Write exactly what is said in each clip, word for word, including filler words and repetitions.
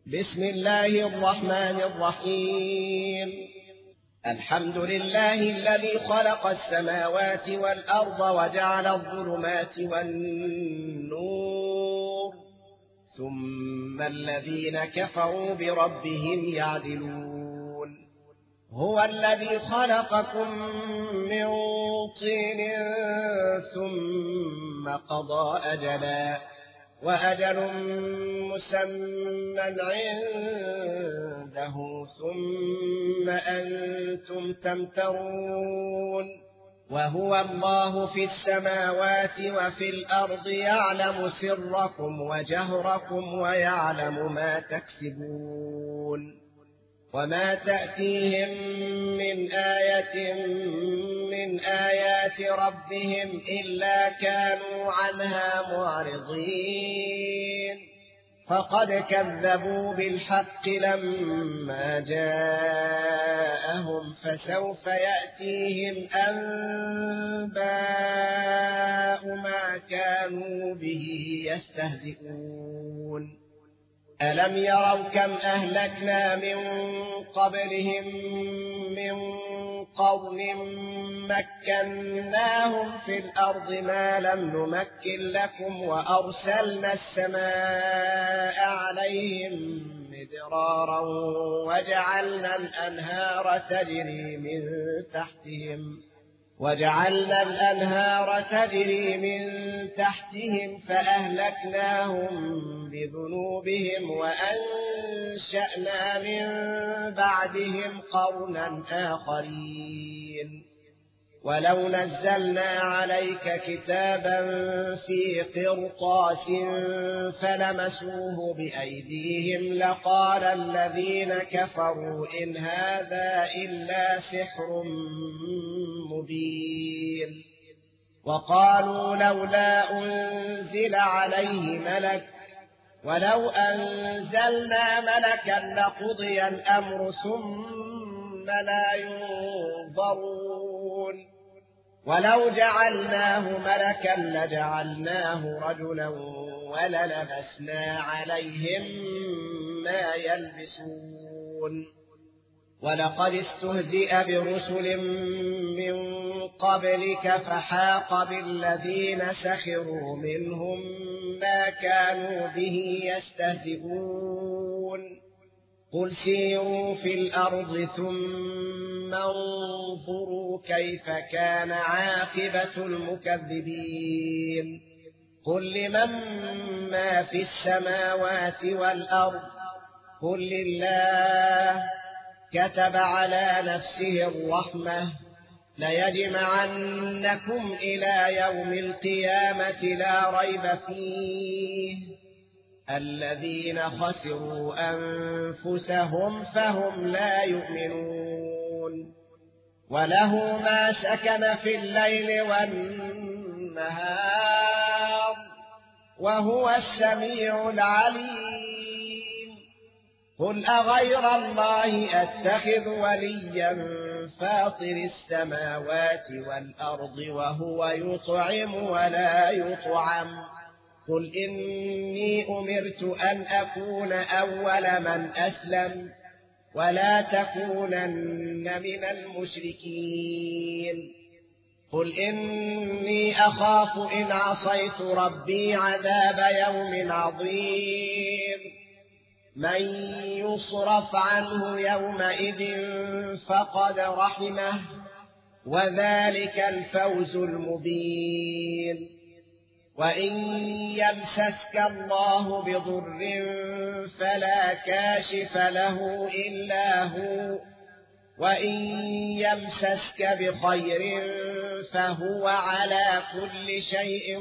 بسم الله الرحمن الرحيم. الحمد لله الذي خلق السماوات والأرض وجعل الظلمات والنور ثم الذين كفروا بربهم يعدلون. هو الذي خلقكم من طين ثم قضى أجلا وأجل مسمى عنده ثم أنتم تمترون. وهو الله في السماوات وفي الأرض يعلم سركم وجهركم ويعلم ما تكسبون. وما تأتيهم من آية من آيات ربهم إلا كانوا عنها معرضين. فقد كذبوا بالحق لما جاءهم فسوف يأتيهم أنباء ما كانوا به يستهزئون. ألم يروا كم أهلكنا من قبلهم من قرن مكناهم في الأرض ما لم نمكن لكم وأرسلنا السماء عليهم مدرارا وجعلنا الأنهار تجري من تحتهم وجعلنا الأنهار تجري من تحتهم فأهلكناهم بذنوبهم وأنشأنا من بعدهم قرنا آخرين. ولو نزلنا عليك كتابا في قرطاس فلمسوه بأيديهم لقال الذين كفروا إن هذا إلا سحر مبين. وقالوا لولا أنزل عليه ملك ولو أنزلنا ملكا لقضي الأمر ثم لا ينظرون. ولو جعلناه ملكا لجعلناه رجلا وللبسنا عليهم ما يلبسون. ولقد استهزئ برسل من قبلك فحاق بالذين سخروا منهم ما كانوا به يستهزئون. قل سيروا في الأرض ثم انظروا كيف كان عاقبة المكذبين. قل لمن ما في السماوات والأرض قل لله كتب على نفسه الرحمة ليجمعنكم إلى يوم القيامة لا ريب فيه. الذين خسروا أنفسهم فهم لا يؤمنون. وله ما سكن في الليل والنهار وهو السميع العليم. قل أغير الله أتخذ وليا فاطر السماوات والأرض وهو يطعم ولا يطعم. قل إني أمرت أن أكون أول من أسلم ولا تكونن من المشركين. قل إني أخاف إن عصيت ربي عذاب يوم عظيم. من يصرف عنه يومئذ فقد رحمه وذلك الفوز المبين. وإن يمسسك الله بضر فلا كاشف له إلا هو وإن يمسسك بخير فهو على كل شيء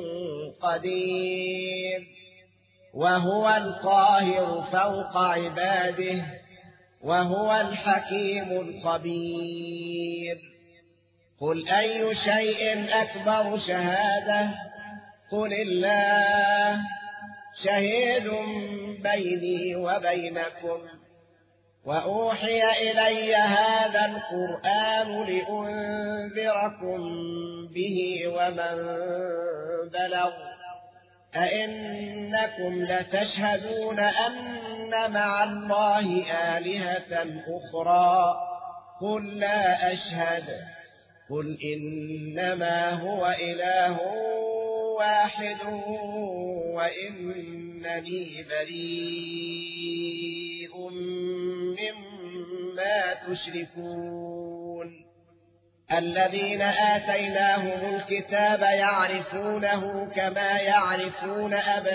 قدير. وهو القاهر فوق عباده وهو الحكيم الخبير. قل أي شيء أكبر شهادة قل الله شهيد بيني وبينكم. وأوحي إلي هذا القرآن لأنذركم به ومن بلغ أئنكم لتشهدون أن مع الله آلهة أخرى قل لا أشهد قل إنما هو إله واحد وإنني بريء مما تشركون الذين آتيناهم الكتاب يعرفونه كما يعرفون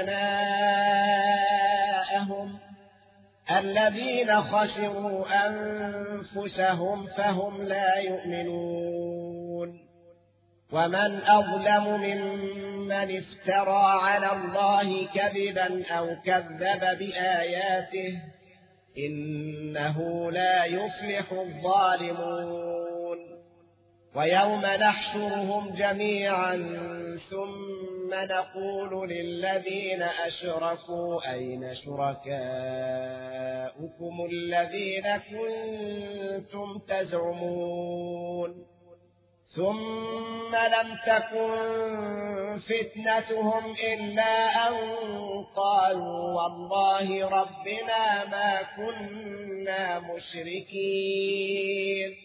أبناءهم الذين خسروا أنفسهم فهم لا يؤمنون ومن أظلم ممن افترى على الله كذبا أو كذب بآياته إنه لا يفلح الظالمون ويوم نحشرهم جميعا ثم نقول للذين أشركوا أين شركاؤكم الذين كنتم تزعمون ثم لم تكن فتنتهم إلا أن قالوا والله ربنا ما كنا مشركين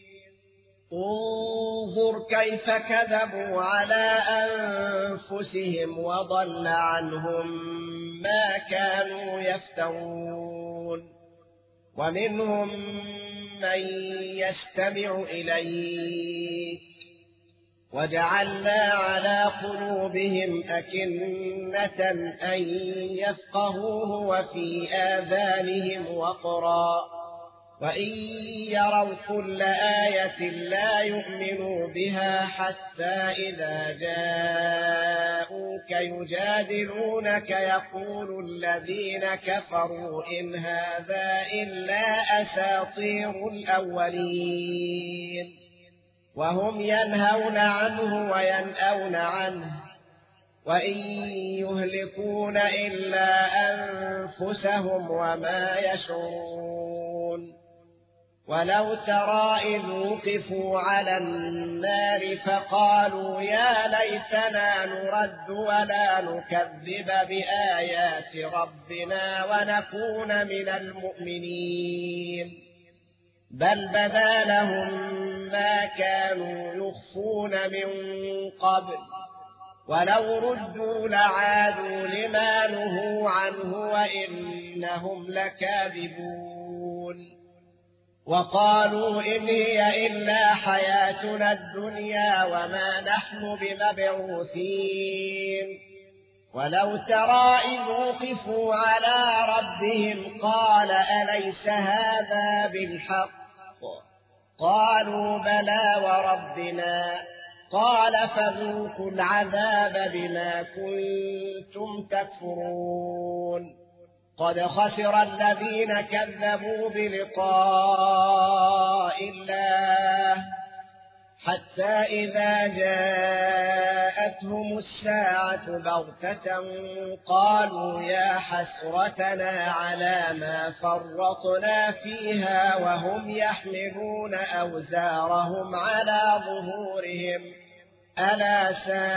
انظر كيف كذبوا على أنفسهم وضل عنهم ما كانوا يفترون ومنهم من يستمع إليك وجعلنا على قلوبهم أكنة أن يفقهوه وفي آذانهم وقرا وإن يروا كل آية لا يؤمنوا بها حتى إذا جاءوك يجادلونك يقول الذين كفروا إن هذا إلا أساطير الأولين وهم ينهون عنه وينأون عنه وإن يهلكون إلا أنفسهم وما يشعرون ولو ترى إذ وقفوا على النار فقالوا يا ليتنا نرد ولا نكذب بآيات ربنا ونكون من المؤمنين بل بدا لهم ما كانوا يخفون من قبل ولو ردوا لعادوا لما نهوا عنه وإنهم لكاذبون وقالوا إن هي إلا حياتنا الدنيا وما نحن بمبعوثين ولو ترى إذ وقفوا على ربهم قال أليس هذا بالحق قالوا بلى وربنا قال فذوقوا العذاب بما كنتم تكفرون قد خسر الذين كذبوا بلقاء الله حتى إذا جاءتهم الساعة بغتة قالوا يا حسرتنا على ما فرطنا فيها وهم يحملون أوزارهم على ظهورهم ألا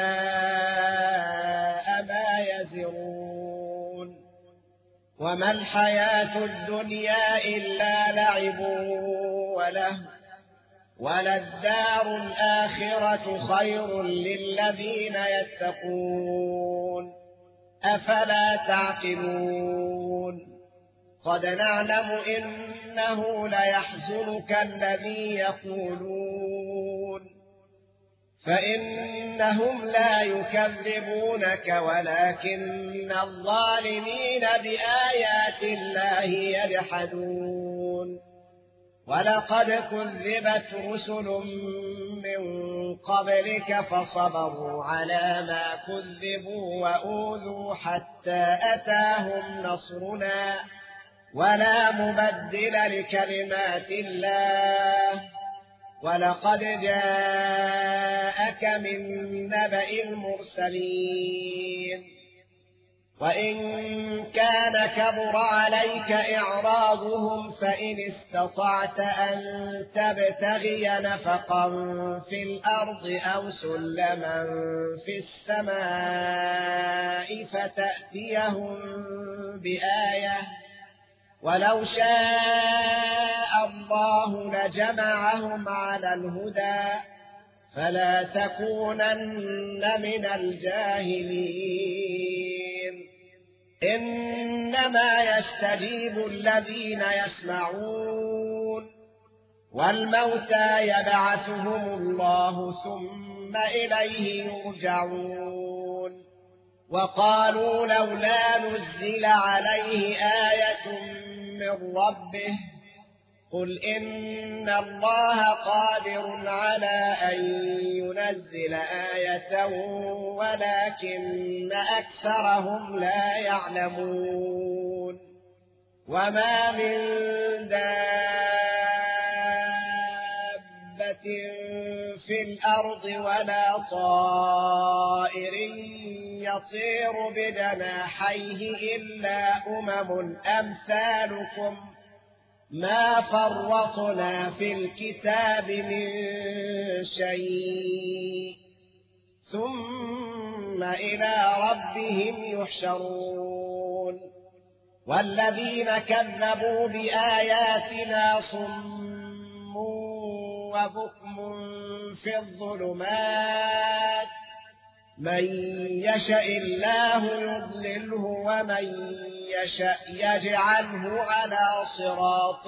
ساء ما يزرون وما الحياة الدنيا إلا لعب وله وللدار الآخرة خير للذين يتقون أفلا تعقلون قد نعلم إنه ليحزنك الذي يقولون فإنهم لا يكذبونك ولكن الظالمين بآيات الله يجحدون ولقد كذبت رسل من قبلك فصبروا على ما كذبوا وأوذوا حتى أتاهم نصرنا ولا مبدل لكلمات الله ولقد جاءك من نبأ المرسلين وإن كان كبر عليك إعراضهم فإن استطعت أن تبتغي نفقا في الأرض أو سلما في السماء فتأتيهم بآية ولو شاء الله لجمعهم على الهدى فلا تكونن من الجاهلين إنما يستجيب الذين يسمعون والموتى يبعثهم الله ثم إليه يرجعون وقالوا لولا نزل عليه آية من ربه قل إن الله قادر على أن ينزل آية ولكن أكثرهم لا يعلمون وما من دابة في الأرض ولا طائر يطير بجناحيه إلا أمم أمثالكم ما فرطنا في الكتاب من شيء ثم إلى ربهم يحشرون والذين كذبوا بآياتنا صم وبكم في الظلمات من يشاء الله يضلله ومن يشاء يجعله على صراط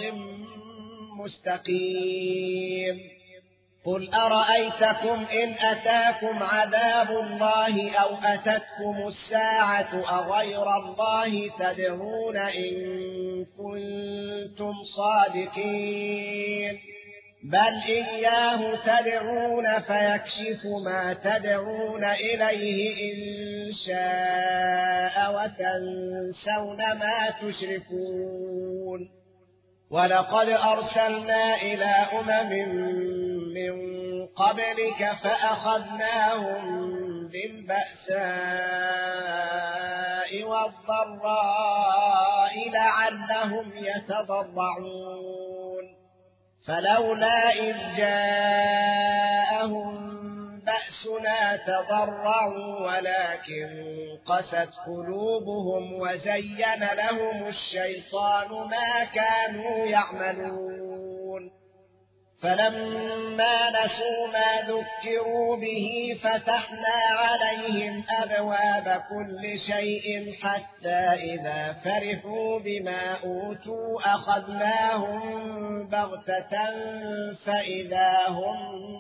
مستقيم قل أرأيتكم إن أتاكم عذاب الله أو أتتكم الساعة أغير الله تدعون إن كنتم صادقين بل إياه تدعون فيكشف ما تدعون إليه إن شاء وتنسون ما تشركون ولقد أرسلنا إلى أمم من قبلك فأخذناهم بالبأساء والضراء لعلهم يتضرعون فلولا إذ جاءهم بأسنا تضرعوا ولكن قست قلوبهم وزين لهم الشيطان ما كانوا يعملون فلما نسوا ما ذكروا به فتحنا عليهم أبواب كل شيء حتى إذا فرحوا بما أوتوا أخذناهم بغتة فإذا هم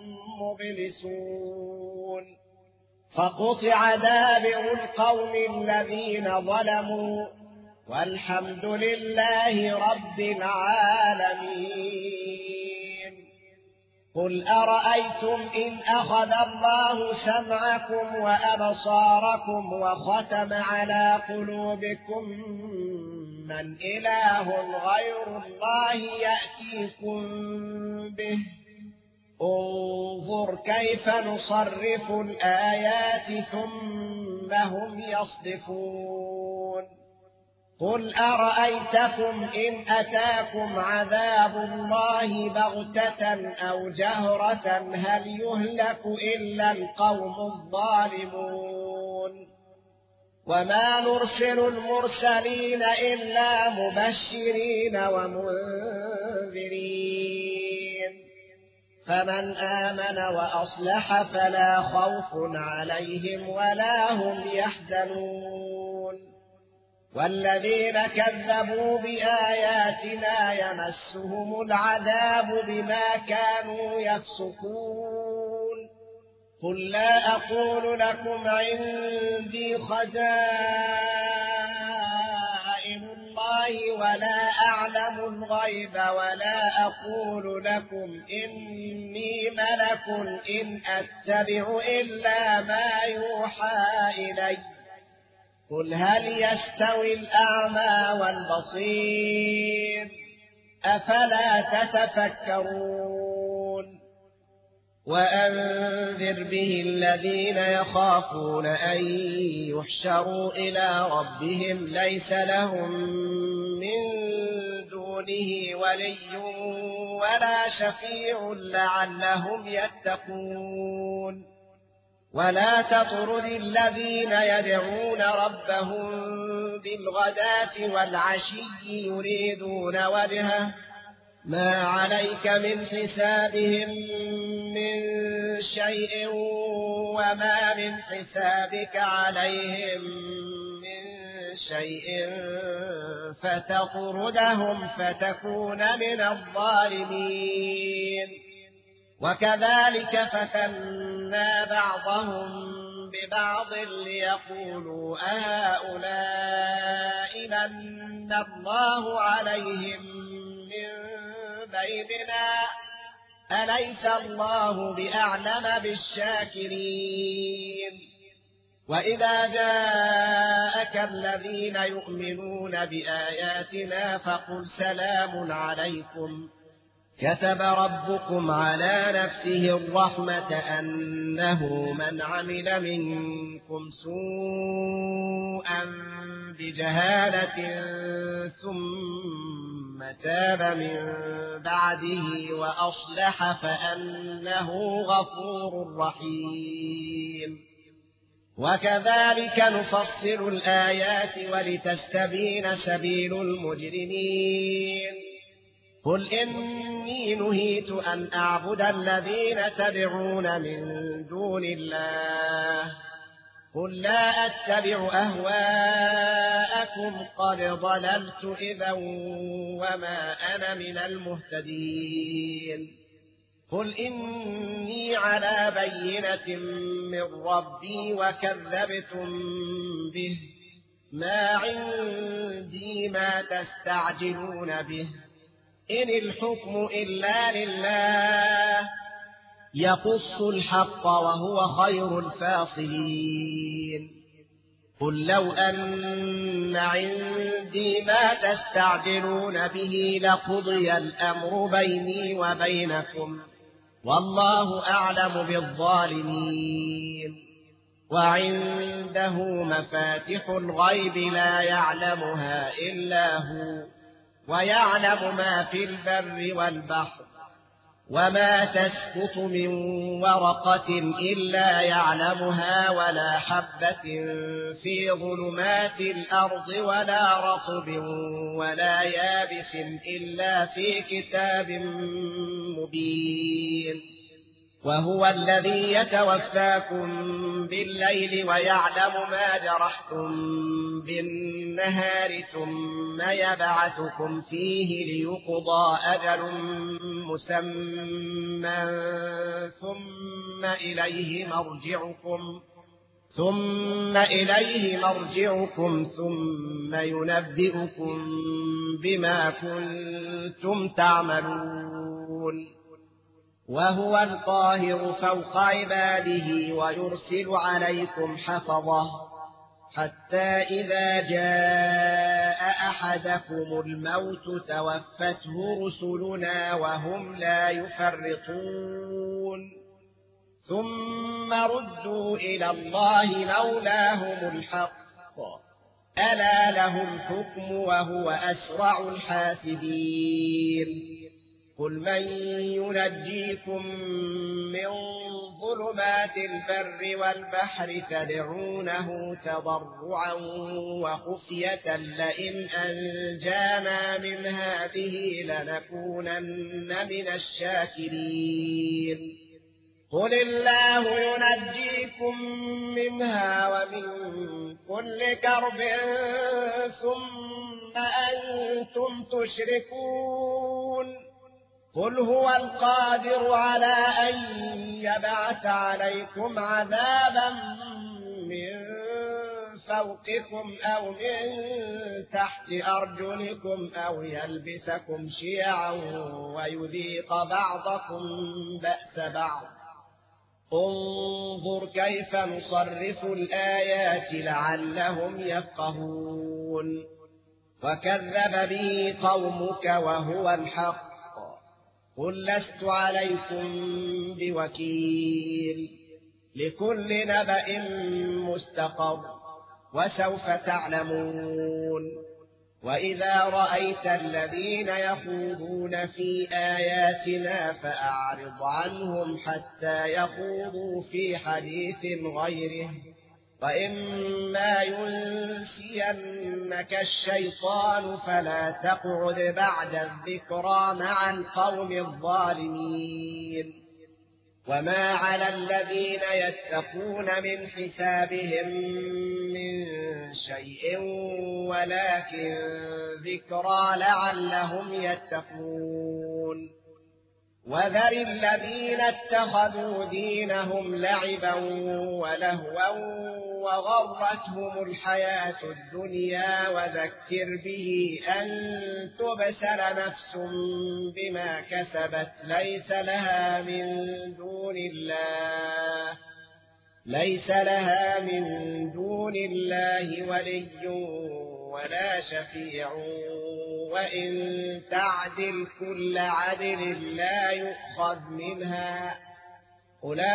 مبلسون فقطع دابر القوم الذين ظلموا والحمد لله رب العالمين قل أرأيتم إن أخذ الله سمعكم وأبصاركم وختم على قلوبكم من إله غير الله يأتيكم به انظر كيف نصرف الآيات ثم هم يصدفون قل أرأيتكم إن أتاكم عذاب الله بغتة أو جهرة هل يهلك إلا القوم الظالمون وما نرسل المرسلين إلا مبشرين ومنذرين فمن آمن وأصلح فلا خوف عليهم ولا هم يحزنون والذين كذبوا بآياتنا يمسهم العذاب بما كانوا يفسقون قل لا أقول لكم عندي خزائن الله ولا أعلم الغيب ولا أقول لكم إني ملك إن أتبع إلا ما يوحى إلي قل هل يستوي الأعمى والبصير أفلا تتفكرون وأنذر به الذين يخافون أن يحشروا إلى ربهم ليس لهم من دونه ولي ولا شفيع لعلهم يتقون ولا تطرد الذين يدعون ربهم بالغداة والعشي يريدون وجهه ما عليك من حسابهم من شيء وما من حسابك عليهم من شيء فتطردهم فتكون من الظالمين وكذلك فتنا بعضهم ببعض ليقولوا أهؤلاء من الله عليهم من بيننا أليس الله بأعلم بالشاكرين وإذا جاءك الذين يؤمنون بآياتنا فقل سلام عليكم كتب ربكم على نفسه الرحمة أنه من عمل منكم سوءا بجهالة ثم تاب من بعده وأصلح فأنه غفور رحيم وكذلك نفصل الآيات ولتستبين سبيل المجرمين قل إني نهيت أن أعبد الذين تدعون من دون الله قل لا أتبع أهواءكم قد ضللت إذا وما أنا من المهتدين قل إني على بينة من ربي وكذبتم به ما عندي ما تستعجلون به إن الحكم إلا لله يقص الحق وهو خير الفاصلين قل لو أن عندي ما تستعجلون به لقضي الأمر بيني وبينكم والله أعلم بالظالمين وعنده مفاتح الغيب لا يعلمها إلا هو ويعلم ما في البر والبحر وما تسقط من ورقة إلا يعلمها ولا حبة في ظلمات الأرض ولا رطب ولا يابس إلا في كتاب مبين وهو الذي يتوفاكم بالليل ويعلم ما جرحتم بالنهار ثم يبعثكم فيه ليقضى أجل مسمى ثم إليه مرجعكم ثم إليه مرجعكم ثم ينبئكم بما كنتم تعملون وهو القاهر فوق عباده ويرسل عليكم حفظه حتى إذا جاء أحدكم الموت توفته رسلنا وهم لا يفرطون ثم ردوا إلى الله مولاهم الحق ألا له الحكم وهو أسرع الحاسبين قل من ينجيكم من ظلمات البر والبحر تدعونه تضرعا وخفية لئن أنجانا من هذه لنكونن من الشاكرين قل الله ينجيكم منها ومن كل كرب ثم أنتم تشركون قل هو القادر على أن يبعث عليكم عذابا من فوقكم أو من تحت أرجلكم أو يلبسكم شيعا ويذيق بعضكم بأس بعض انظر كيف نصرف الآيات لعلهم يفقهون وكذب به قومك وهو الحق قل لست عليكم بوكيل لكل نبأ مستقر وسوف تعلمون وإذا رأيت الذين يخوضون في آياتنا فأعرض عنهم حتى يخوضوا في حديث غيره وإما ينسينك الشيطان فلا تقعد بعد الذكرى مع القوم الظالمين وما على الذين يتقون من حسابهم من شيء ولكن ذكرى لعلهم يتقون وذر الذين اتخذوا دينهم لعبا ولهوا وغرتهم الحياة الدنيا وذكر به أن تبسل نفس بما كسبت ليس لها من دون الله ليس لها من دون الله ولي ولا شفيع وإن تعدل كل عدل لا يؤخذ منها أولئك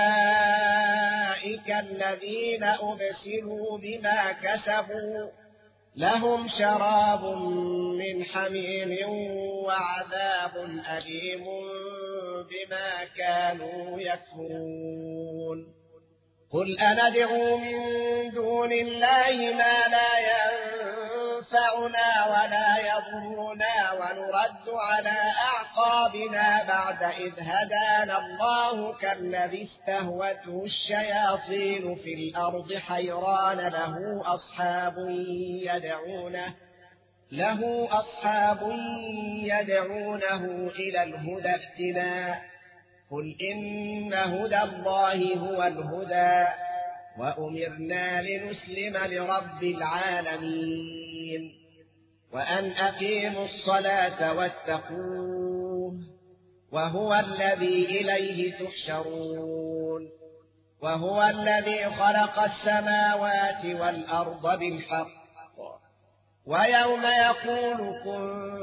الذين أبسلوا بما كسبوا لهم شراب من حميم وعذاب أليم بما كانوا يكفرون قل أندعو من دون الله ما لا ينفعنا ولا يضرنا ونرد على أعقابنا بعد إذ هدانا الله كالذي استهوته الشياطين في الأرض حيران له أصحاب يدعونه له أصحاب يدعونه إلى الهدى ائتنا قل إن هدى الله هو الهدى وأمرنا لنسلم لرب العالمين وأن أقيموا الصلاة واتقوه وهو الذي إليه تحشرون وهو الذي خلق السماوات والأرض بالحق ويوم يقول كن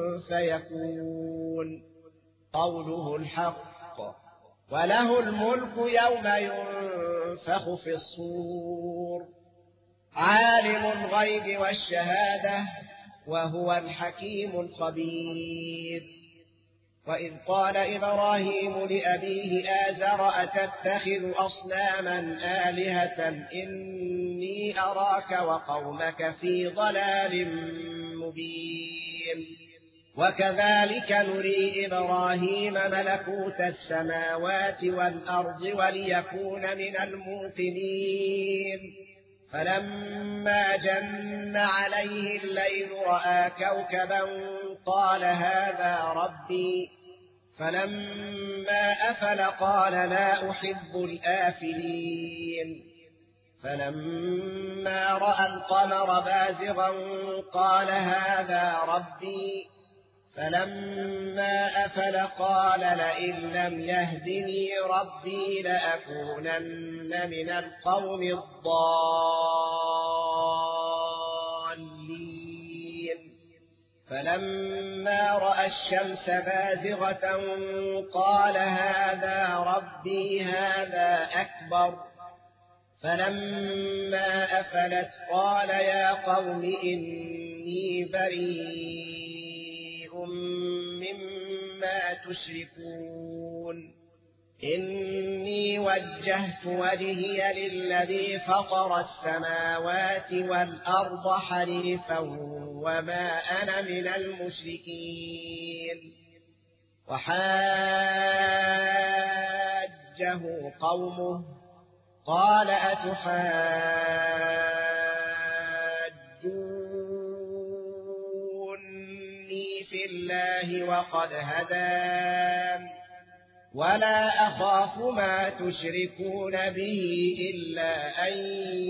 فيكون قوله الحق وله الملك يوم ينفخ في الصور عالم الغيب والشهادة وهو الحكيم الخبير وإذ قال إبراهيم لأبيه آزر أتتخذ أصناما آلهة إني أراك وقومك في ضلال مبين وكذلك نري إبراهيم ملكوت السماوات والأرض وليكون من الموقنين فلما جن عليه الليل رأى كوكبا قال هذا ربي فلما أفل قال لا أحب الآفلين فلما رأى القمر بازغا قال هذا ربي فلما أفل قال لئن لم يهدني ربي لأكونن من القوم الضالين فلما رأى الشمس بازغة قال هذا ربي هذا أكبر فلما أفلت قال يا قوم إني بريء مما تشركون إني وجهت وجهي للذي فطر السماوات والأرض حنيفا وما أنا من المشركين وحاجه قومه قال أتحاجوني في الله وقد هدان ولا أخاف ما تشركون به إلا أن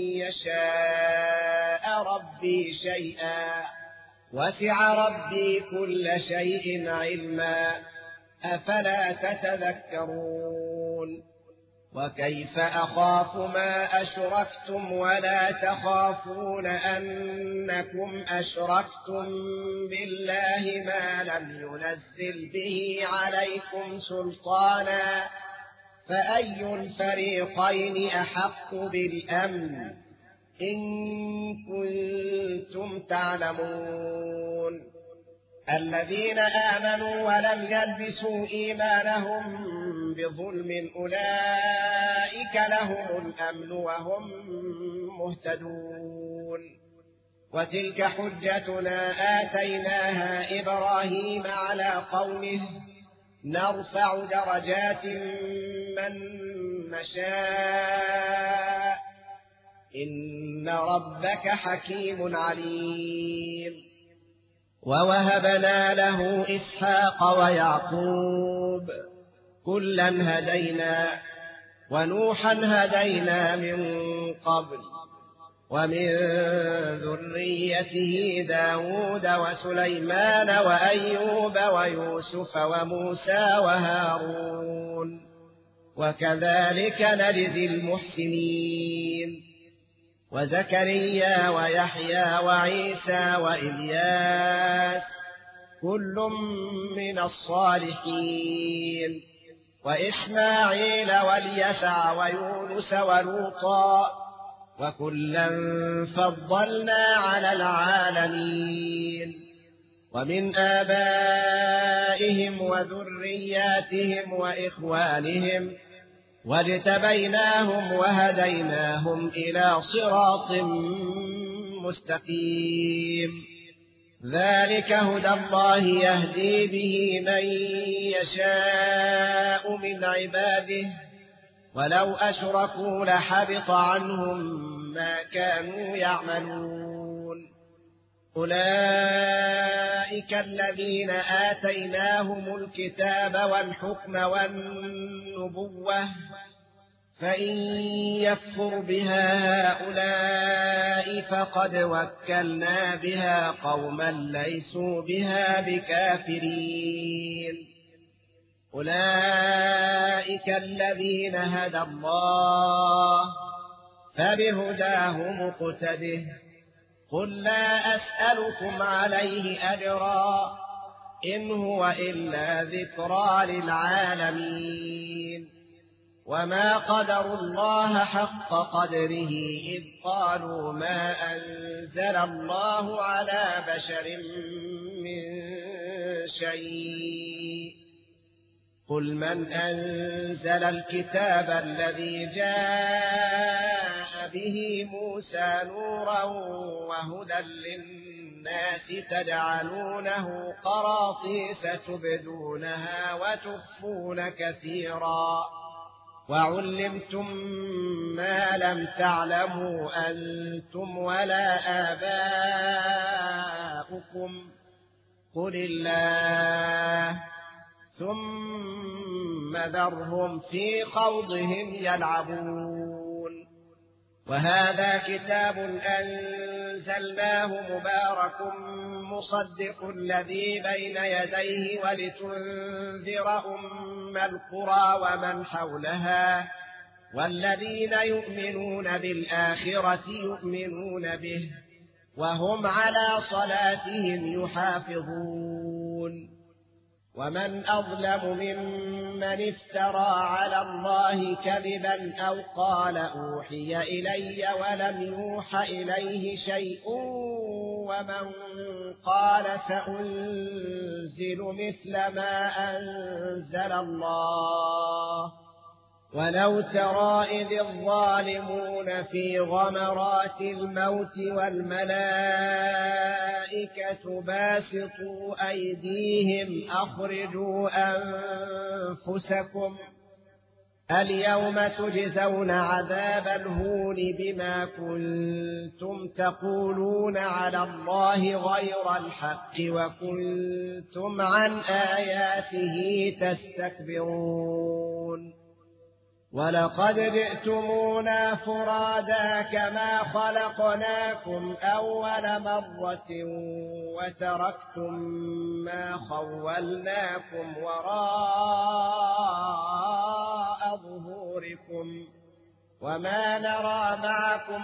يشاء ربي شيئا وسع ربي كل شيء علما أفلا تتذكرون وكيف أخاف ما أشركتم ولا تخافون أنكم أشركتم بالله ما لم ينزل به عليكم سلطانا فأي الفريقين أحق بالأمن إن كنتم تعلمون الذين آمنوا ولم يلبسوا إيمانهم بظلم أولئك لهم الأمن وهم مهتدون وتلك حجتنا آتيناها إبراهيم على قومه نرفع درجات من نشاء إن ربك حكيم عليم ووهبنا له إسحاق ويعقوب كلا هدينا ونوحا هدينا من قبل ومن ذريته داود وسليمان وأيوب ويوسف وموسى وهارون وكذلك نجزي المحسنين وزكريا ويحيى وعيسى وإلياس كل من الصالحين وإسماعيل واليسع ويونس ولوطا وكلا فضلنا على العالمين ومن آبائهم وذرياتهم وإخوانهم واجتبيناهم وهديناهم إلى صراط مستقيم ذلك هدى الله يهدي به من يشاء من عباده ولو أشركوا لحبط عنهم ما كانوا يعملون أولئك الذين آتيناهم الكتاب والحكم والنبوة فإن يكفر بها هؤلاء فقد وكلنا بها قوما ليسوا بها بكافرين أولئك الذين هدى الله فبهداه مقتده قل لا أسألكم عليه أجرا إن هو إلا ذكرى للعالمين وما قدروا الله حق قدره إذ قالوا ما أنزل الله على بشر من شيء قل من أنزل الكتاب الذي جاء به موسى نورا وهدى للناس تجعلونه قراطيس تبدونها وتخفون كثيرا وعلمتم ما لم تعلموا أنتم ولا آباؤكم قل الله ثم ذرهم في خوضهم يلعبون وهذا كتاب أنزلناه مبارك مصدق الذي بين يديه ولتنذر أم القرى ومن حولها والذين يؤمنون بالآخرة يؤمنون به وهم على صلاتهم يحافظون ومن أظلم ممن افترى على الله كذبا أو قال أوحي إلي ولم يوح إليه شيء ومن قال سأنزل مثل ما أنزل الله ولو ترى إذ الظالمون في غمرات الموت والملائكة باسطوا أيديهم أخرجوا أنفسكم اليوم تجزون عذاب الهون بما كنتم تقولون على الله غير الحق وكنتم عن آياته تستكبرون ولقد جئتمونا فرادا كما خلقناكم أول مرة وتركتم ما خولناكم وراء ظهوركم وما نرى معكم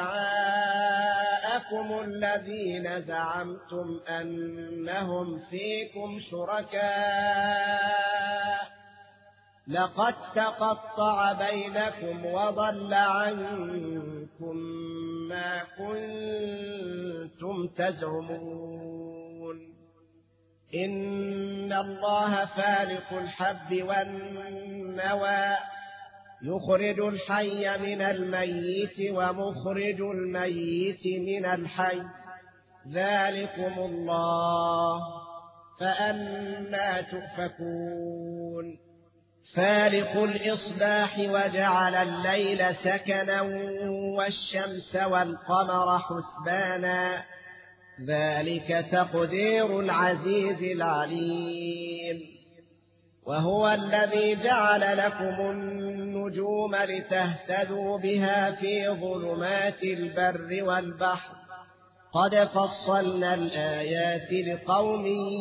شفعاءكم الذين زعمتم أنهم فيكم شركاء لقد تقطع بينكم وضل عنكم ما كنتم تزعمون إن الله فالق الحب والنوى يخرج الحي من الميت ومخرج الميت من الحي ذلكم الله فأنى تؤفكون فالق الإصباح وجعل الليل سكنا والشمس والقمر حسبانا ذلك تقدير العزيز العليم وهو الذي جعل لكم النجوم لتهتدوا بها في ظلمات البر والبحر قد فصلنا الآيات لقوم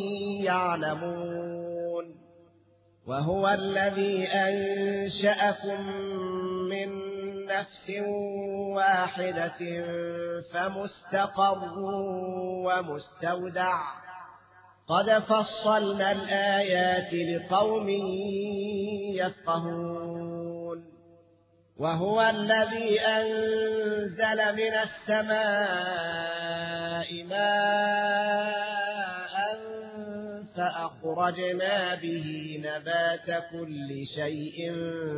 يعلمون وهو الذي أنشأكم من نفس واحدة فمستقر ومستودع قد فصلنا الآيات لقوم يفقهون وهو الذي أنزل من السماء ماء فأخرجنا به نبات كل شيء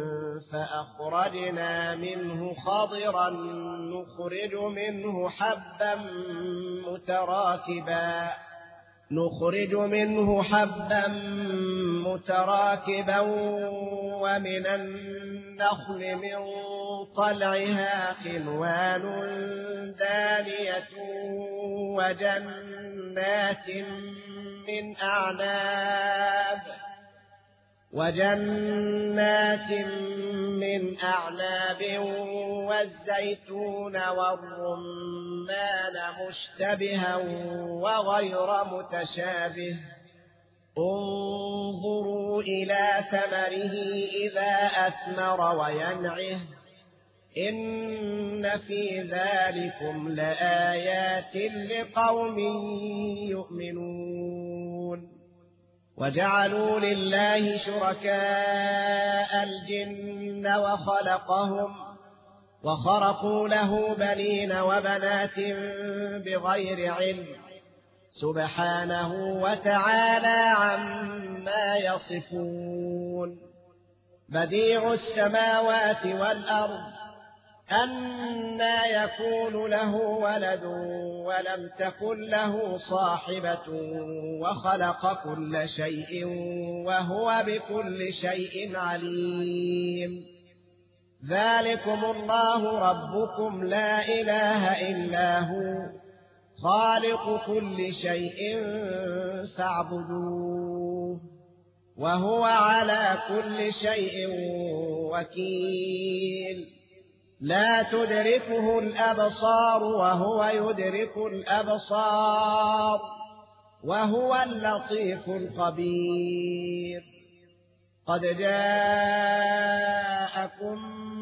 فأخرجنا منه خضرا نخرج منه حبا متراكبا نخرج منه حبا متراكبا ومن النخل من طلعها قنوان دانية وجنات من أعناب وجنات من أعناب والزيتون والرمان مشتبها وغير متشابه انظروا إلى ثمره إذا أثمر وينعه إن في ذلكم لآيات لقوم يؤمنون وجعلوا لله شركاء الجن وخلقهم وخرقوا له بنين وبنات بغير علم سبحانه وتعالى عما يصفون بديع السماوات والأرض أنى يكون له ولد ولم تكن له صاحبة وخلق كل شيء وهو بكل شيء عليم ذلكم الله ربكم لا إله إلا هو خالق كل شيء فاعبدوه وهو على كل شيء وكيل لا تدركه الأبصار وهو يدرك الأبصار وهو اللطيف الخبير قد جاءكم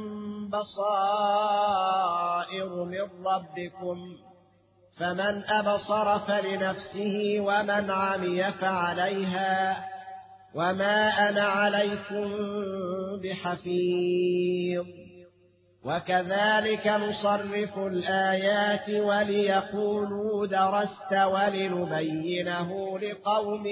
بصائر من ربكم فمن أبصر فلنفسه ومن عمي فعليها وما أنا عليكم بحفيظ وكذلك نصرف الآيات وليقولوا درست ولنبينه لقوم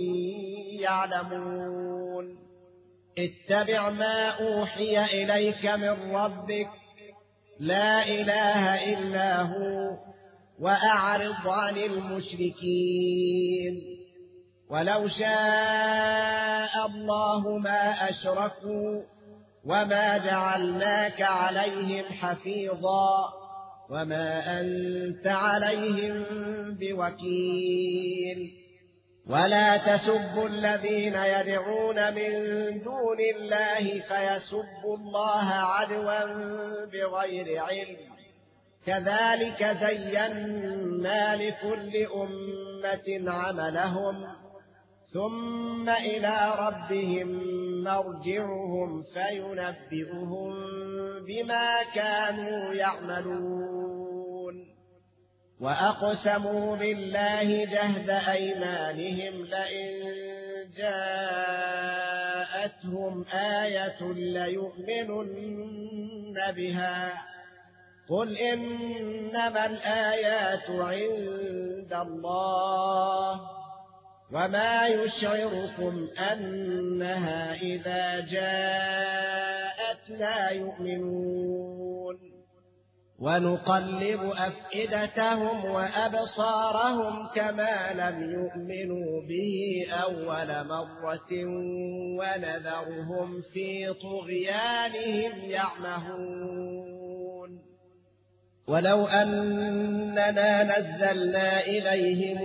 يعلمون اتبع ما أوحي إليك من ربك لا إله إلا هو وأعرض عن المشركين ولو شاء الله ما أشركوا وما جعلناك عليهم حفيظا وما أنت عليهم بوكيل ولا تسبوا الذين يدعون من دون الله فيسبوا الله عدوا بغير علم كذلك زينا لكل أمة عملهم ثم إلى ربهم مرجعهم فينبئهم بما كانوا يعملون وأقسموا بالله جهد أيمانهم لئن جاءتهم آية ليؤمنن بها قل إنما الآيات عند الله وما يشعركم أنها إذا جاءت لا يؤمنون ونقلب أفئدتهم وأبصارهم كما لم يؤمنوا به أول مرة ونذرهم في طغيانهم يعمهون ولو أننا نزلنا إليهم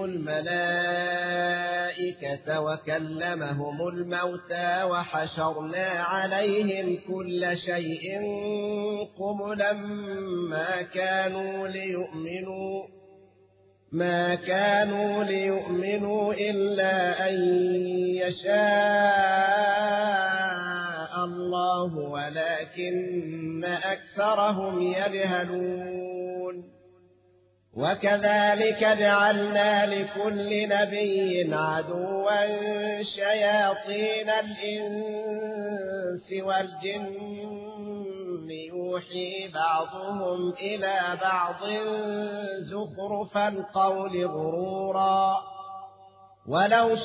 الملائكة وكلمهم الموتى وحشرنا عليهم كل شيء قبلا ما كانوا ليؤمنوا ما كانوا ليؤمنوا إلا أن يشاء الله ولكن أكثرهم يجهلون وكذلك جعلنا لكل نبي عدوا شياطين الإنس والجن يوحي بعضهم إلى بعض زخرف القول غرورا ولو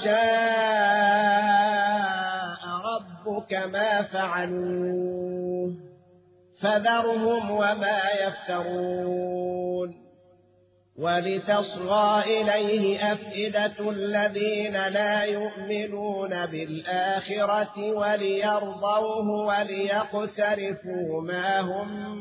شاء ربك ما فعلوه فذرهم وما يفترون ولتصغى إليه أفئدة الذين لا يؤمنون بالآخرة وليرضوه وليقترفوا ما هم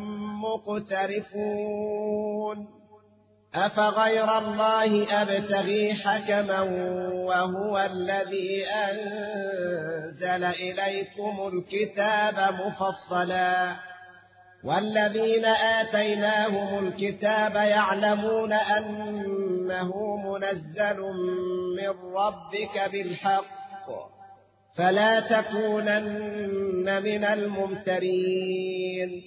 مقترفون أفغير الله أبتغي حكما وهو الذي أنزل إليكم الكتاب مفصلا والذين آتيناهم الكتاب يعلمون أنه منزل من ربك بالحق فلا تكونن من الممترين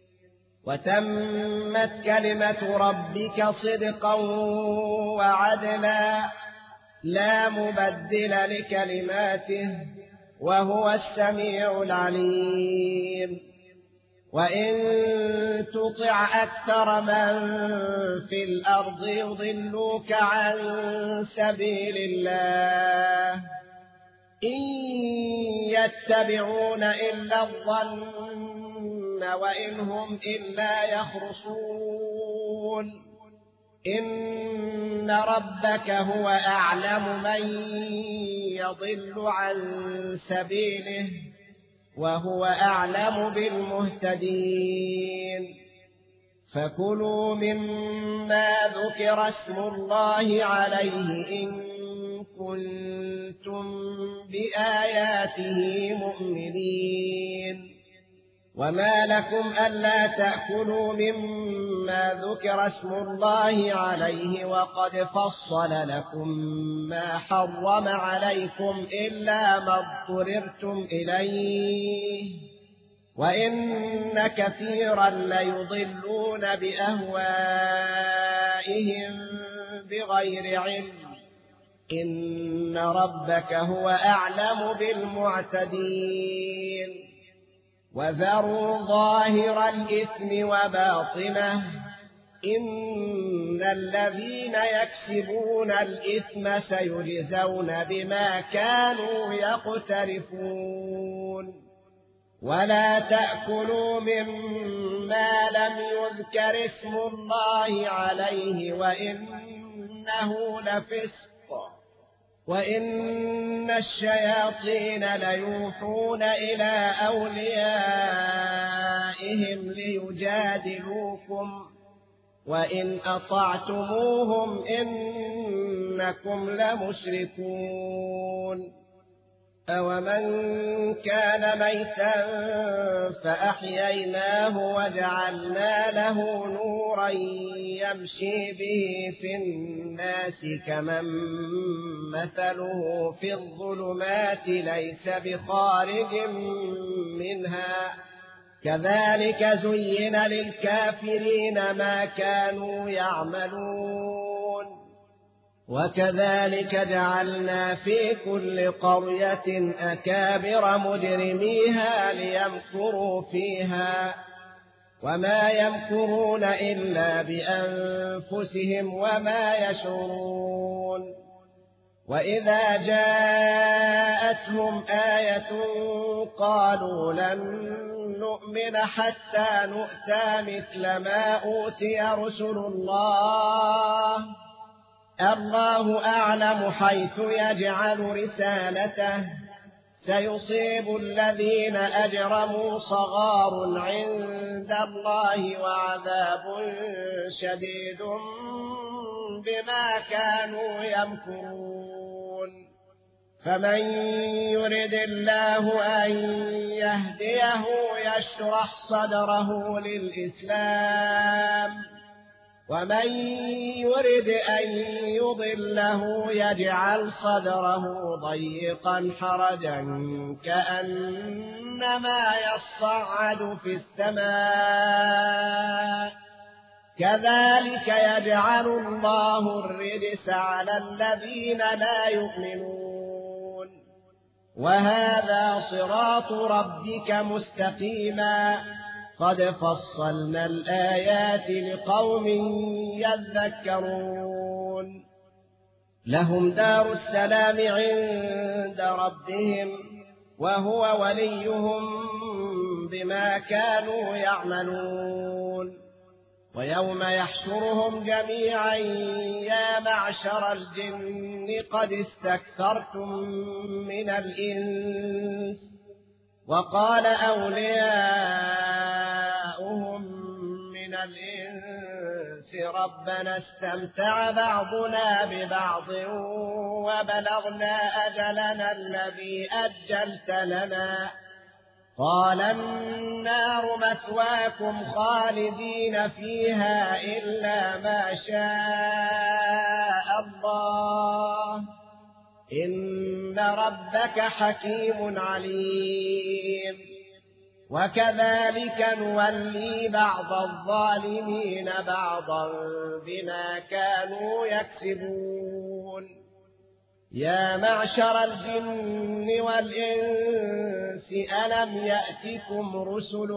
وتمت كلمة ربك صدقا وعدلا لا مبدل لكلماته وهو السميع العليم وإن تطع أكثر من في الأرض يضلوك عن سبيل الله إن يتبعون إلا الظن وإن هم إلا يخرصون إن ربك هو أعلم من يضل عن سبيله وهو أعلم بالمهتدين فكلوا مما ذكر اسم الله عليه إن كنتم بآياته مؤمنين وما لكم ألا تأكلوا مما ذكر اسم الله عليه وقد فصل لكم ما حرم عليكم إلا ما اضطررتم إليه وإن كثيرا ليضلون بأهوائهم بغير علم إن ربك هو أعلم بالمعتدين وذروا ظاهر الإثم وباطنه إن الذين يكسبون الإثم سيجزون بما كانوا يقترفون ولا تأكلوا مما لم يذكر اسم الله عليه وإنه لفسق وإن الشياطين ليوحون إلى أوليائهم ليجادلوكم وإن أطعتموهم إنكم لمشركون أومن كان ميتا فأحييناه وجعلنا له نورا نورا يمشي به في الناس كمن مثله في الظلمات ليس بخارج منها كذلك زين للكافرين ما كانوا يعملون وكذلك جعلنا في كل قرية أكابر مجرميها ليمكروا فيها وما يمكرون إلا بأنفسهم وما يشعرون وإذا جاءتهم آية قالوا لن نؤمن حتى نؤتى مثل ما أوتي رسل الله الله أعلم حيث يجعل رسالته سيصيب الذين أجرموا صغار عند الله وعذاب شديد بما كانوا يمكرون فمن يرد الله أن يهديه يشرح صدره للإسلام ومن يرد أن يضله يجعل صدره ضيقا حرجا كأنما يصعد في السماء كذلك يجعل الله الرجس على الذين لا يؤمنون وهذا صراط ربك مستقيما قد فصلنا الآيات لقوم يذكرون لهم دار السلام عند ربهم وهو وليهم بما كانوا يعملون ويوم يحشرهم جميعا يا معشر الجن قد استكثرتم من الإنس وقال أولياؤهم من الإنس ربنا استمتع بعضنا ببعض وبلغنا أجلنا الذي أجلت لنا قال النار مثواكم خالدين فيها إلا ما شاء الله إن ربك حكيم عليم وكذلك نولي بعض الظالمين بعضا بما كانوا يكسبون يا معشر الجن والإنس ألم يأتكم رسل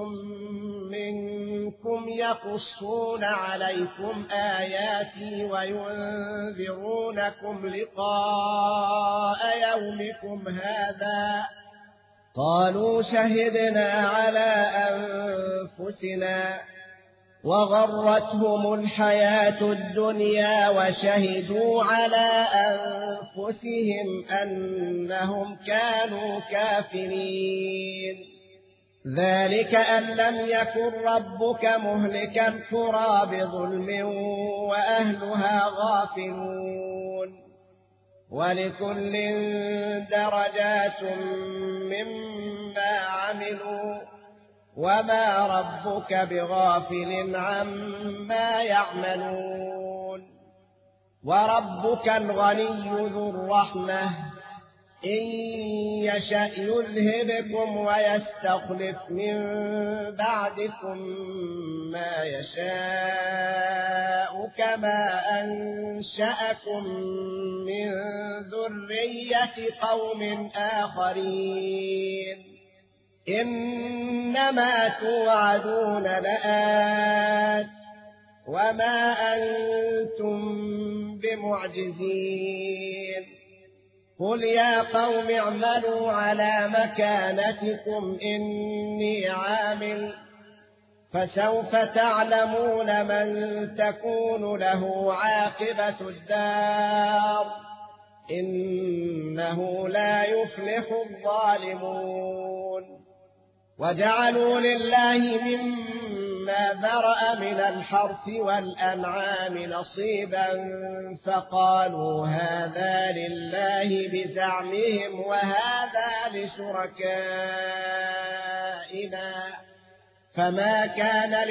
منكم يقصون عليكم آياتي وينذرونكم لقاء يومكم هذا قالوا شهدنا على أنفسنا وغرتهم الحياة الدنيا وشهدوا على أنفسهم أنهم كانوا كافرين ذلك أن لم يكن ربك مهلك القرى بظلم وأهلها غافلون ولكل درجات مما عملوا وما ربك بغافل عما يعملون وربك الغني ذو الرحمة إن يشأ يذهبكم ويستخلف من بعدكم ما يشاء كما أنشأكم من ذرية قوم آخرين إنما توعدون لآت وما أنتم بمعجزين قل يا قوم اعملوا على مكانتكم إني عامل فسوف تعلمون من تكون له عاقبة الدار إنه لا يفلح الظالمون وجعلوا لله مما ذرأ من الحرث والأنعام نصيبا فقالوا هذا لله بزعمهم وهذا لشركائنا فما كان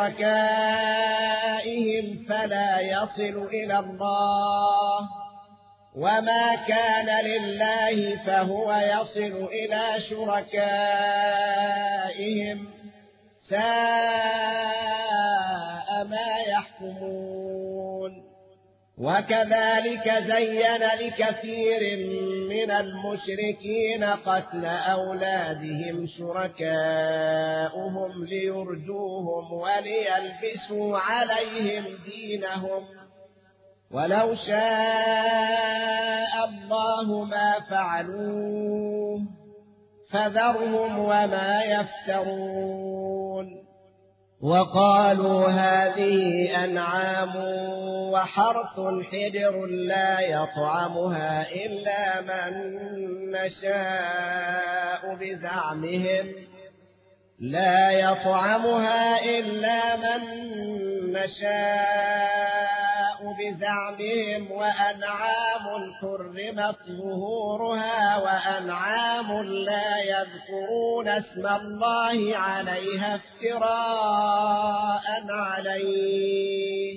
لشركائهم فلا يصل إلى الله، وما كان لله فهو يصل إلى شركائهم، ساء ما يحكمون. وكذلك زين لكثير من المشركين قتل أولادهم شركاؤهم ليردوهم وليلبسوا عليهم دينهم، ولو شاء الله ما فعلوه فذرهم وما يفترون. وقالوا هذه أنعام وحرث حجر لا يطعمها إلا من نشاء بزعمهم لا يطعمها إلا من نشاء بزعمهم وأنعام حرمت ظهورها وأنعام لا يذكرون اسم الله عليها افتراء عليه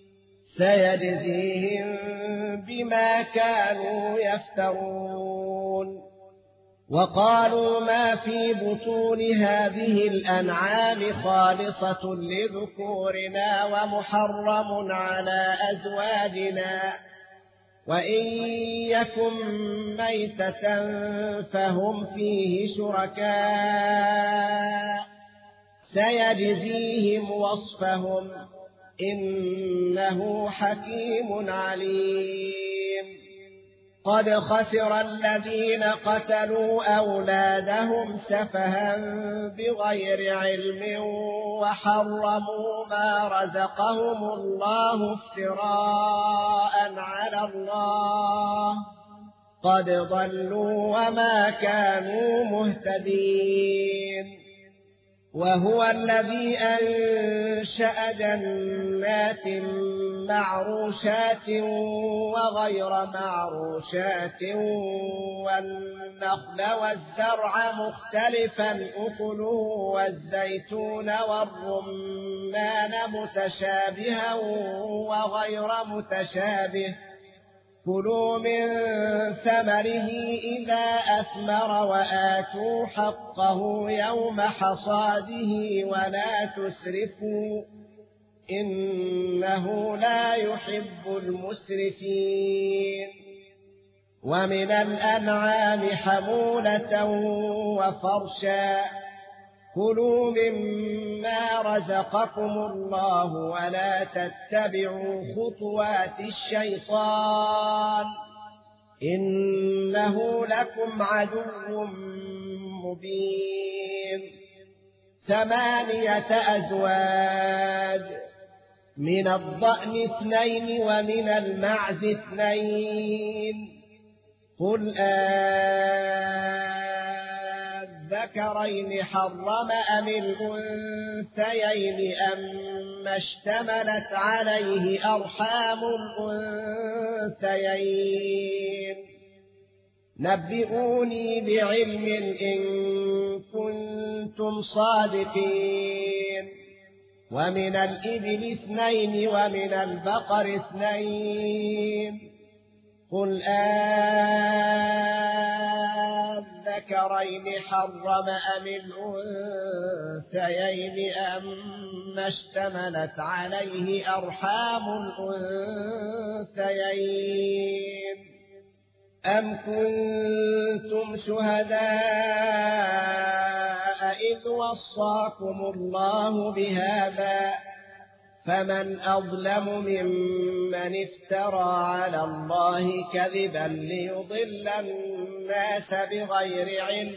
سيجزيهم بما كانوا يفترون. وقالوا ما في بطون هذه الأنعام خالصة لذكورنا ومحرم على أزواجنا، وإن يكن ميتة فهم فيه شركاء سيجزيهم وصفهم إنه حكيم عليم. قد خسر الذين قتلوا أولادهم سفها بغير علم وحرموا ما رزقهم الله افتراء على الله، قد ضلوا وما كانوا مهتدين. وهو الذي أنشأ جنات معروشات وغير معروشات والنخل والزرع مختلفا أكله والزيتون والرمان متشابها وغير متشابه، كلوا من ثمره إذا أثمر وآتوا حقه يوم حصاده ولا تسرفوا إنه لا يحب المسرفين. ومن الأنعام حمولة وفرشا، كلوا مما رزقكم الله ولا تتبعوا خطوات الشيطان إنه لكم عدو مبين. ثمانية أزواج، من الضأن اثنين ومن المعز اثنين، قل أذكرين حرم أم الأنثيين أما اشتملت عليه أرحام الأنثيين؟ نبئوني بعلم إن كنتم صادقين. ومن الإبل اثنين ومن البقر اثنين، قل أذكرين حرم أم الأنثيين أما اشتملت عليه أرحام الأنثيين؟ أم كنتم شهداء إذ وصاكم الله بهذا؟ فمن أظلم ممن افترى على الله كذبا ليضل الناس بغير علم،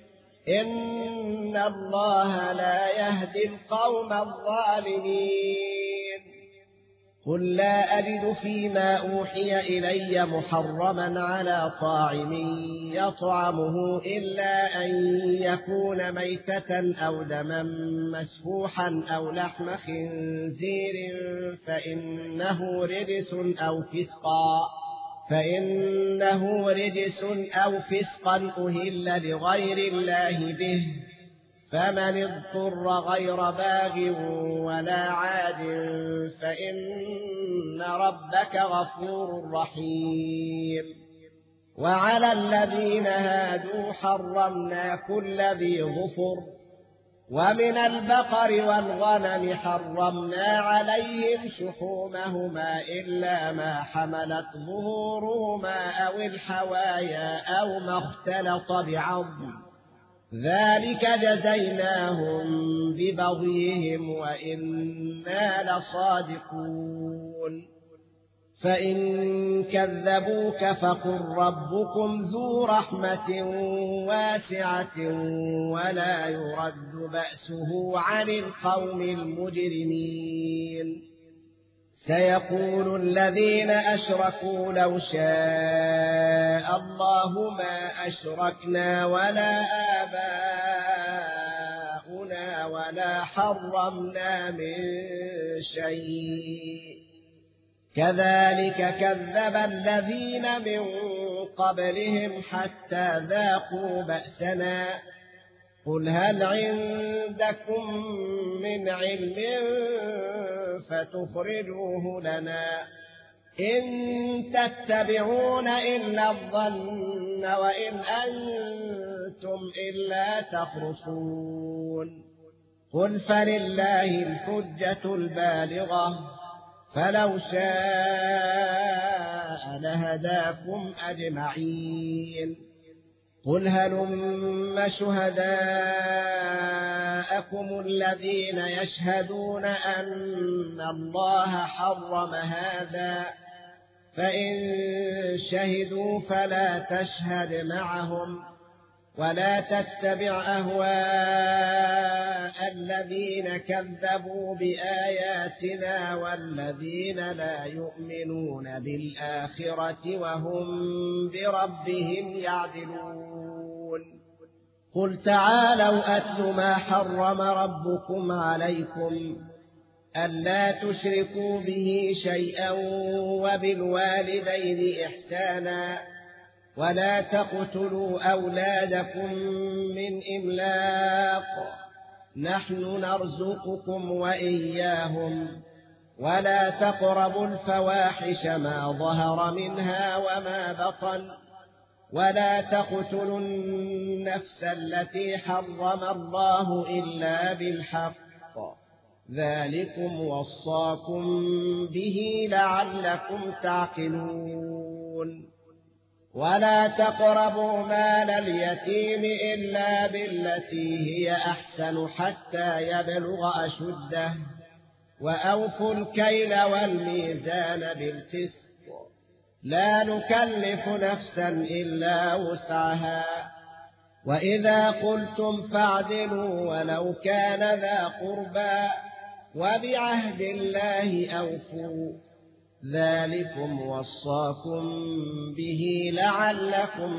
إن الله لا يهدي القوم الظالمين. قل لا أجد فيما أوحي إلي محرما على طاعم يطعمه إلا أن يكون ميتة أو دما مسفوحا أو لحم خنزير فإنه رجس أو فسقا فإنه رجس أو فسقا أهل لغير الله به، فمن اضطر غير باغ ولا عاد فإن ربك غفور رحيم. وعلى الذين هادوا حرمنا كل ذي ظفر، ومن البقر والغنم حرمنا عليهم شحومهما إلا ما حملت ظهورهما أو الحوايا أو ما اختلط بعظم، ذلك جزيناهم ببغيهم وإنا لصادقون. فإن كذبوك فقل ربكم ذو رحمة واسعة ولا يرد بأسه عن القوم المجرمين. سيقول الذين أشركوا لو شاء الله ما أشركنا ولا آباؤنا ولا حرمنا من شيء، كذلك كذب الذين من قبلهم حتى ذاقوا بأسنا. قل هل عندكم من علم فتخرجوه لنا؟ إن تتبعون إلا الظن وإن أنتم إلا تخرصون. قل فلله الحجة البالغة، فلو شاء لهداكم أجمعين. قل هلم شهداءكم الذين يشهدون أن الله حرم هذا، فإن شهدوا فلا تشهد معهم، ولا تتبع أهواء الذين كذبوا بآياتنا والذين لا يؤمنون بالآخرة وهم بربهم يعدلون. قل تعالوا أتل ما حرم ربكم عليكم، ألا تشركوا به شيئا وبالوالدين إحسانا، ولا تقتلوا أولادكم من إملاق، نحن نرزقكم وإياهم، ولا تقربوا الفواحش ما ظهر منها وما بطن، ولا تقتلوا النفس التي حرم الله إلا بالحق، ذلكم وصاكم به لعلكم تعقلون. ولا تقربوا مال اليتيم إلا بالتي هي أحسن حتى يبلغ أشده، وأوفوا الكيل والميزان بالقسط، لا نكلف نفسا إلا وسعها، وإذا قلتم فاعدلوا ولو كان ذا قربى، وبعهد الله أوفوا، ذلكم وصاكم به لعلكم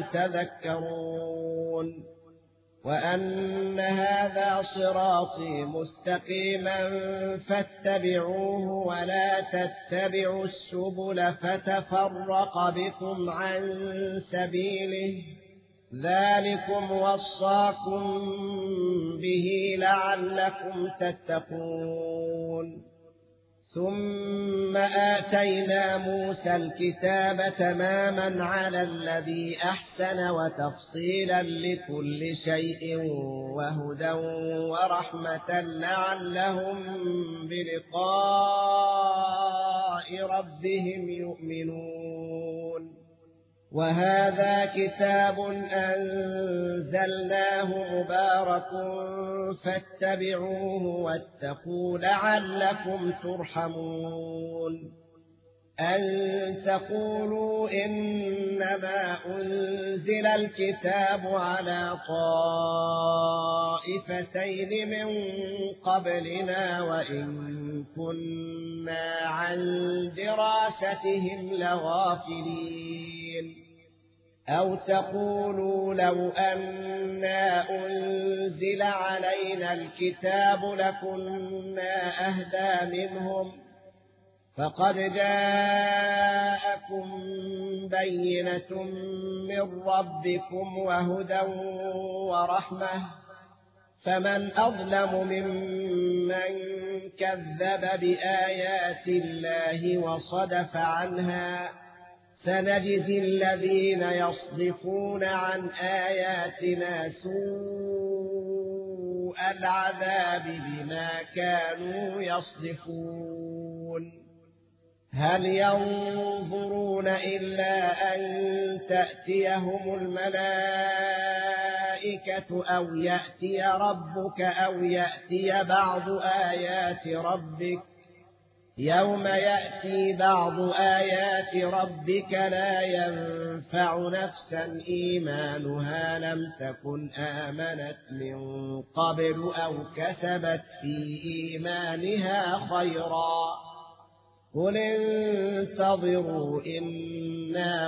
تذكرون. وأن هذا صراطي مستقيما فاتبعوه ولا تتبعوا السبل فتفرق بكم عن سبيله، ذلكم وصاكم به لعلكم تتقون. ثم آتينا موسى الكتاب تماما على الذي أحسن وتفصيلا لكل شيء وهدى ورحمة لعلهم بلقاء ربهم يؤمنون. وهذا كتاب أنزلناه مبارك فاتبعوه واتقوا لعلكم ترحمون. أن تقولوا إنما أنزل الكتاب على طائفتين من قبلنا وإن كنا عن دراستهم لغافلين. أو تقولوا لو أنا أنزل علينا الكتاب لكنا أهدى منهم، فقد جاءكم بينة من ربكم وهدى ورحمة، فمن أظلم ممن كذب بآيات الله وصدف عنها سنجزي الذين يصدفون عن آياتنا سوء العذاب بما كانوا يصدفون هل ينظرون إلا أن تأتيهم الملائكة أو يأتي ربك أو يأتي بعض آيات ربك يوم يأتي بعض آيات ربك لا ينفع نفسا إيمانها لم تكن آمنت من قبل أو كسبت في إيمانها خيرا قل انتظروا إنا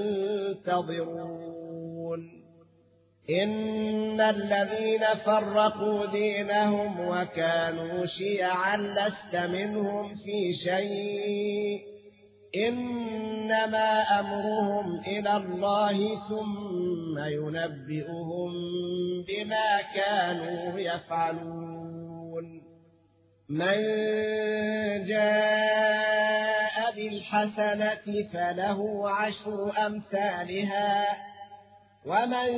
منتظرون إن الذين فرقوا دينهم وكانوا شيعا لست منهم في شيء إنما أمرهم إلى الله ثم ينبئهم بما كانوا يفعلون من جاء بالحسنة فله عشر أمثالها ومن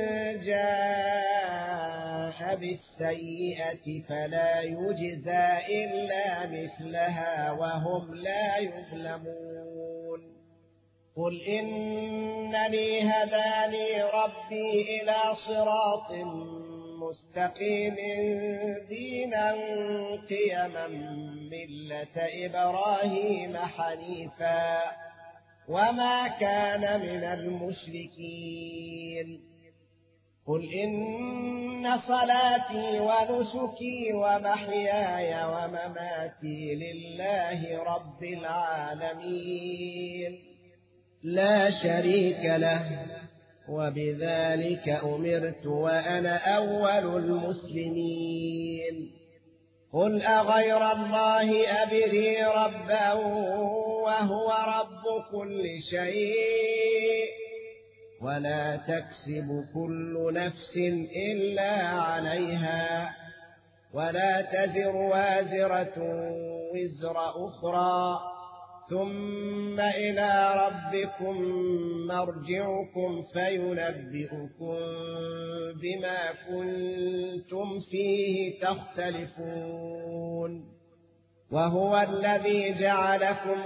جاء بالسيئة فلا يجزى إلا مثلها وهم لا يظلمون قل إنني هداني ربي إلى صراط مستقيم دينا قيما ملة إبراهيم حنيفا وما كان من المشركين قل إن صلاتي ونسكي ومحياي ومماتي لله رب العالمين لا شريك له وبذلك أمرت وأنا أول المسلمين قل أغير الله أبغي ربا وهو رب كل شيء ولا تكسب كل نفس إلا عليها ولا تزر وازرة وزر أخرى ثم إلى ربكم مرجعكم فينبئكم بما كنتم فيه تختلفون وهو الذي جعلكم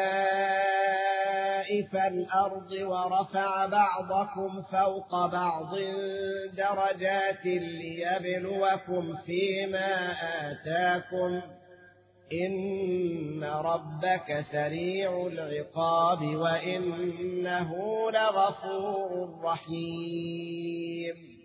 خلائف الأرض ورفع بعضكم فوق بعض درجات ليبلوكم فيما آتاكم إن ربك سريع العقاب وإنه لغفور رحيم